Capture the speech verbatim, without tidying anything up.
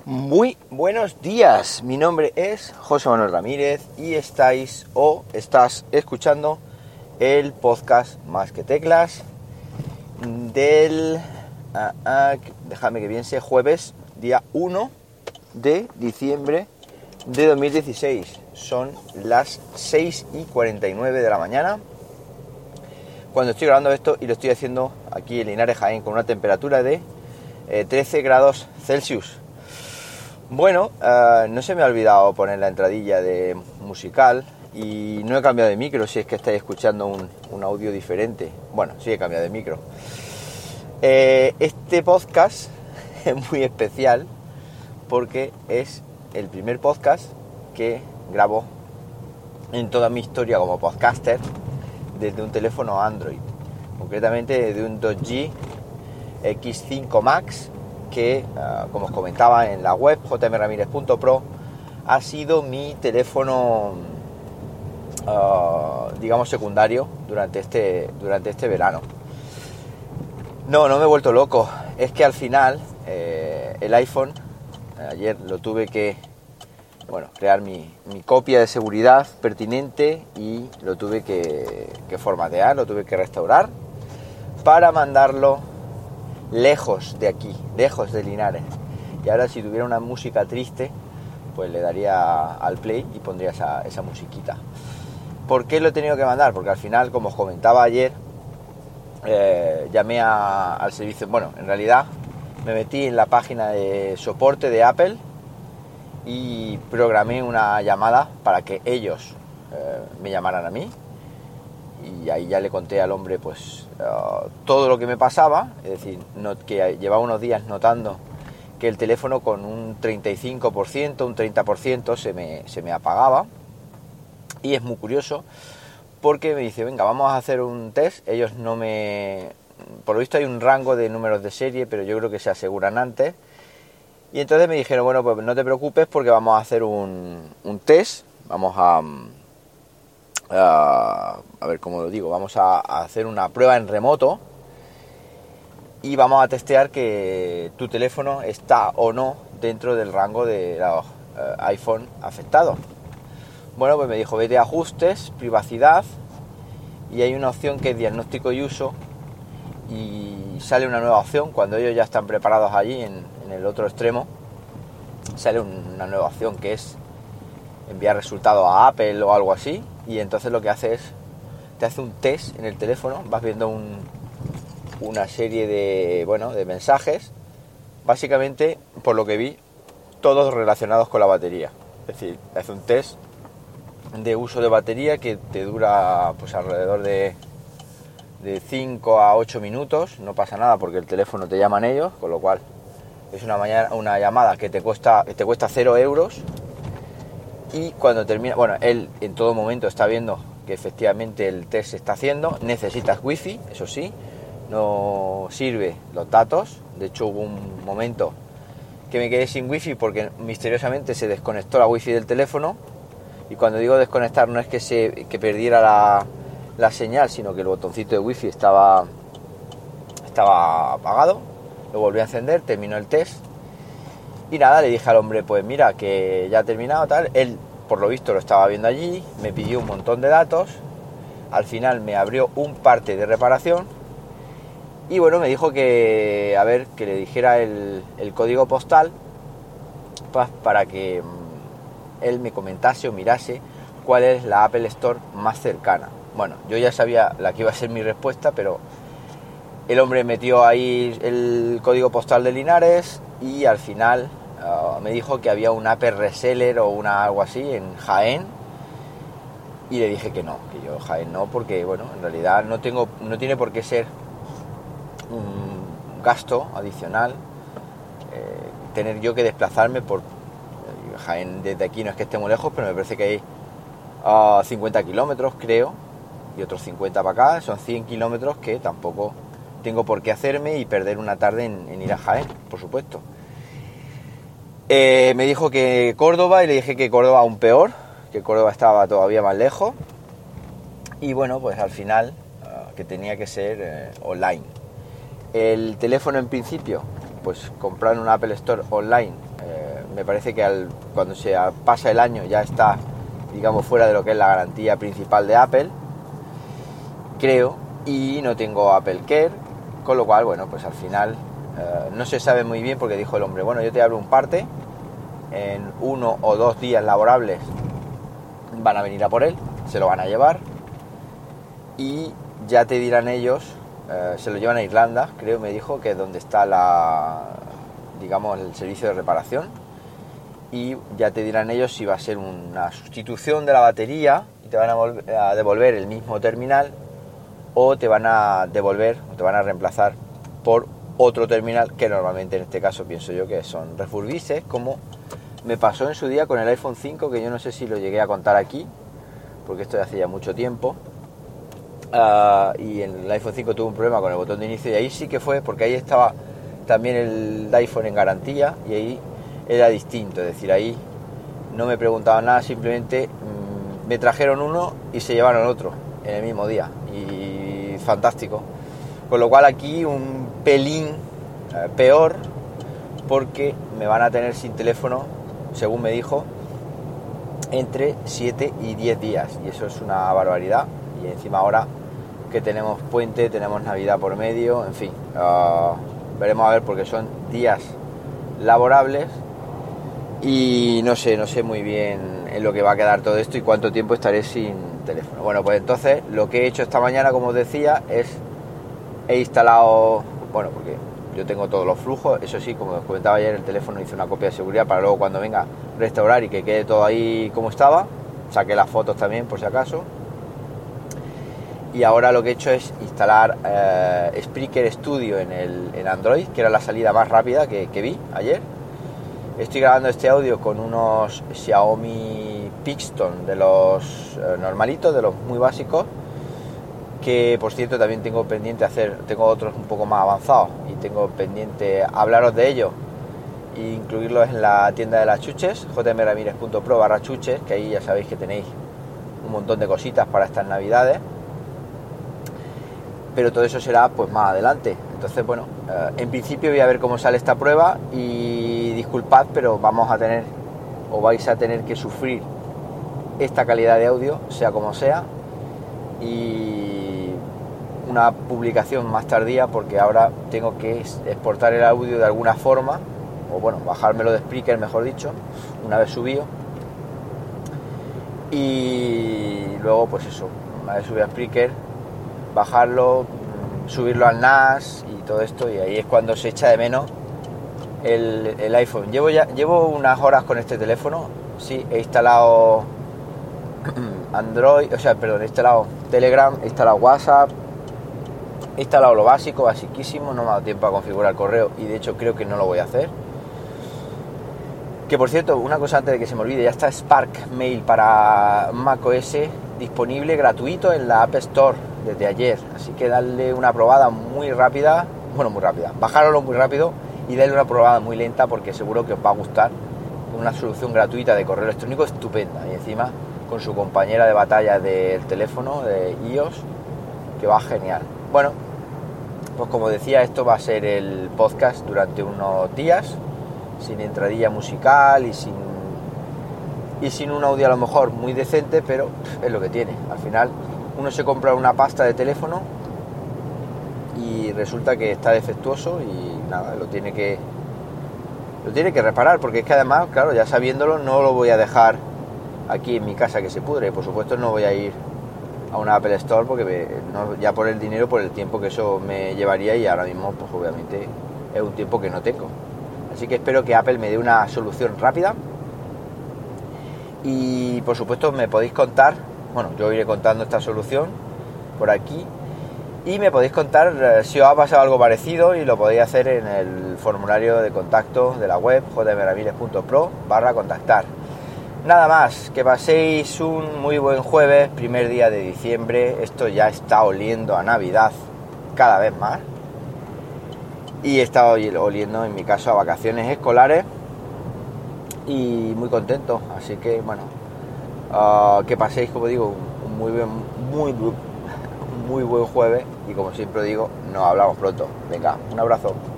Muy buenos días, mi nombre es José Manuel Ramírez y estáis o estás escuchando el podcast Más que Teclas del, ah, ah, déjame que piense, jueves día uno de diciembre de dos mil dieciséis. Son las seis y cuarenta y nueve de la mañana cuando estoy grabando esto y lo estoy haciendo aquí en Linares, Jaén, con una temperatura de eh, trece grados Celsius. Bueno, uh, no se me ha olvidado poner la entradilla de musical y no he cambiado de micro, si es que estáis escuchando un, un audio diferente. Bueno, sí he cambiado de micro. Eh, este podcast es muy especial porque es el primer podcast que grabo en toda mi historia como podcaster desde un teléfono Android, concretamente desde un dos G X cinco Max, que, uh, como os comentaba en la web j m ramírez punto pro, ha sido mi teléfono, uh, digamos, secundario durante este, durante este verano. No, no me he vuelto loco. Es que al final eh, el iPhone, ayer lo tuve que, bueno, crear mi, mi copia de seguridad pertinente y lo tuve que, que formatear, lo tuve que restaurar para mandarlo lejos de aquí, lejos de Linares. Y ahora, si tuviera una música triste, pues le daría al play y pondría esa, esa musiquita. ¿Por qué lo he tenido que mandar? Porque al final, como os comentaba ayer, eh, llamé a, al servicio. Bueno, en realidad me metí en la página de soporte de Apple y programé una llamada para que ellos eh, me llamaran a mí. Y ahí ya le conté al hombre pues uh, todo lo que me pasaba, es decir, no, que llevaba unos días notando que el teléfono con un treinta y cinco por ciento, un treinta por ciento se me, se me apagaba. Y es muy curioso porque me dice, venga, vamos a hacer un test. Ellos no me... Por lo visto hay un rango de números de serie, pero yo creo que se aseguran antes. Y entonces me dijeron, bueno, pues no te preocupes porque vamos a hacer un, un test, vamos a... Uh, a ver cómo lo digo, vamos a, a hacer una prueba en remoto y vamos a testear que tu teléfono está o no dentro del rango de los uh, iPhone afectados. Bueno, pues me dijo, vete a ajustes, privacidad, y hay una opción que es diagnóstico y uso, y sale una nueva opción cuando ellos ya están preparados allí en, en el otro extremo. Sale una nueva opción que es enviar resultados a Apple o algo así. Y entonces lo que hace es, te hace un test en el teléfono, vas viendo un, una serie de, bueno, de mensajes, básicamente, por lo que vi, todos relacionados con la batería. Es decir, te hace un test de uso de batería que te dura pues alrededor de, de cinco a ocho minutos, no pasa nada porque el teléfono te llaman ellos, con lo cual es una, mañana, una llamada que te cuesta, que te cuesta cero euros. Y cuando termina, bueno, él en todo momento está viendo que efectivamente el test se está haciendo. Necesitas wifi, eso sí, no sirve los datos. De hecho hubo un momento que me quedé sin wifi porque misteriosamente se desconectó la wifi del teléfono. Y cuando digo desconectar no es que se que perdiera la, la señal, sino que el botoncito de wifi estaba, estaba apagado. Lo volví a encender, terminó el test. Y nada, le dije al hombre, pues mira, que ya ha terminado, tal. Él, por lo visto, lo estaba viendo allí, me pidió un montón de datos. Al final me abrió un parte de reparación. Y bueno, me dijo que, a ver, que le dijera el, el código postal pues, para que mm, él me comentase o mirase cuál es la Apple Store más cercana. Bueno, yo ya sabía la que iba a ser mi respuesta, pero el hombre metió ahí el código postal de Linares y al final uh, me dijo que había un Apple Reseller o una algo así en Jaén, y le dije que no, que yo Jaén no, porque bueno, en realidad no tengo, no tiene por qué ser un gasto adicional eh, tener yo que desplazarme por eh, Jaén. Desde aquí no es que esté muy lejos, pero me parece que hay uh, cincuenta kilómetros creo, y otros cincuenta para acá, son cien kilómetros que tampoco tengo por qué hacerme y perder una tarde en, en ir a Jaén, por supuesto. Eh, me dijo que Córdoba, y le dije que Córdoba aún peor, que Córdoba estaba todavía más lejos. Y bueno, pues al final uh, que tenía que ser eh, online. El teléfono en principio, pues comprar en un Apple Store online eh, me parece que al, cuando se pasa el año ya está, digamos, fuera de lo que es la garantía principal de Apple, creo, y no tengo Apple Care, con lo cual, bueno, pues al final eh, no se sabe muy bien, porque dijo el hombre, bueno, yo te abro un parte, en uno o dos días laborables van a venir a por él, se lo van a llevar y ya te dirán ellos, eh, se lo llevan a Irlanda, creo, me dijo, que es donde está la, digamos, el servicio de reparación, y ya te dirán ellos si va a ser una sustitución de la batería y te van a, volver, a devolver el mismo terminal, o te van a devolver o te van a reemplazar por otro terminal, que normalmente en este caso pienso yo que son refurbishes, como me pasó en su día con el iPhone cinco, que yo no sé si lo llegué a contar aquí, porque esto ya hace ya mucho tiempo. Uh, y en el iPhone cinco tuve un problema con el botón de inicio, y ahí sí que fue, porque ahí estaba también el iPhone en garantía, y ahí era distinto, es decir, ahí no me preguntaban nada, simplemente mmm, me trajeron uno y se llevaron otro en el mismo día, y fantástico. Con lo cual aquí un pelín eh, peor, porque me van a tener sin teléfono, según me dijo, entre siete y diez días, y eso es una barbaridad. Y encima ahora que tenemos puente, tenemos Navidad por medio, en fin, uh, veremos a ver, porque son días laborables y no sé, no sé muy bien en lo que va a quedar todo esto y cuánto tiempo estaré sin teléfono. Bueno, pues entonces lo que he hecho esta mañana, como os decía, es he instalado, bueno, porque yo tengo todos los flujos, eso sí, como os comentaba ayer, el teléfono hice una copia de seguridad para luego cuando venga restaurar y que quede todo ahí como estaba. Saqué las fotos también por si acaso. Y ahora lo que he hecho es instalar eh, Spreaker Studio en, el, en Android, que era la salida más rápida que, que vi ayer. Estoy grabando este audio con unos Xiaomi Pixton de los eh, normalitos, de los muy básicos, que por cierto también tengo pendiente hacer, tengo otros un poco más avanzados y tengo pendiente hablaros de ellos e incluirlos en la tienda de las chuches, jmramirez.pro barra chuches, que ahí ya sabéis que tenéis un montón de cositas para estas navidades. Pero todo eso será pues más adelante. Entonces, bueno, eh, en principio voy a ver cómo sale esta prueba y disculpad, pero vamos a tener o vais a tener que sufrir esta calidad de audio, sea como sea, y una publicación más tardía, porque ahora tengo que exportar el audio de alguna forma, o bueno, bajármelo de Spreaker, mejor dicho, una vez subido, y luego pues eso, una vez subido a Spreaker, bajarlo, subirlo al N A S y todo esto, y ahí es cuando se echa de menos el, el iPhone. Llevo ya llevo unas horas con este teléfono, sí, he instalado Android, o sea, perdón, he instalado Telegram, he instalado WhatsApp, he instalado lo básico, basiquísimo, no me ha dado tiempo a configurar el correo y de hecho creo que no lo voy a hacer. Que por cierto, una cosa antes de que se me olvide, ya está Spark Mail para macOS disponible gratuito en la App Store desde ayer, así que darle una probada muy rápida, bueno, muy rápida, bajároslo muy rápido y darle una probada muy lenta, porque seguro que os va a gustar. Una solución gratuita de correo electrónico estupenda, y encima con su compañera de batalla del teléfono de iOS, que va genial. Bueno, pues como decía, esto va a ser el podcast durante unos días, sin entradilla musical y sin y sin un audio a lo mejor muy decente, pero es lo que tiene. Al final uno se compra una pasta de teléfono y resulta que está defectuoso y nada, lo tiene que lo tiene que reparar, porque es que además, claro, ya sabiéndolo, no lo voy a dejar aquí en mi casa que se pudre. Por supuesto no voy a ir a una Apple Store, porque me, no, ya por el dinero, por el tiempo que eso me llevaría, y ahora mismo pues obviamente es un tiempo que no tengo. Así que espero que Apple me dé una solución rápida. Y por supuesto me podéis contar, bueno, yo iré contando esta solución por aquí, y me podéis contar eh, si os ha pasado algo parecido, y lo podéis hacer en el formulario de contacto de la web jmramirez.pro barra contactar. Nada más, que paséis un muy buen jueves, primer día de diciembre. Esto ya está oliendo a Navidad cada vez más, y está oliendo en mi caso a vacaciones escolares, y muy contento. Así que bueno, uh, que paséis, como digo, un muy buen, muy, muy buen jueves, y como siempre digo, nos hablamos pronto. Venga, un abrazo.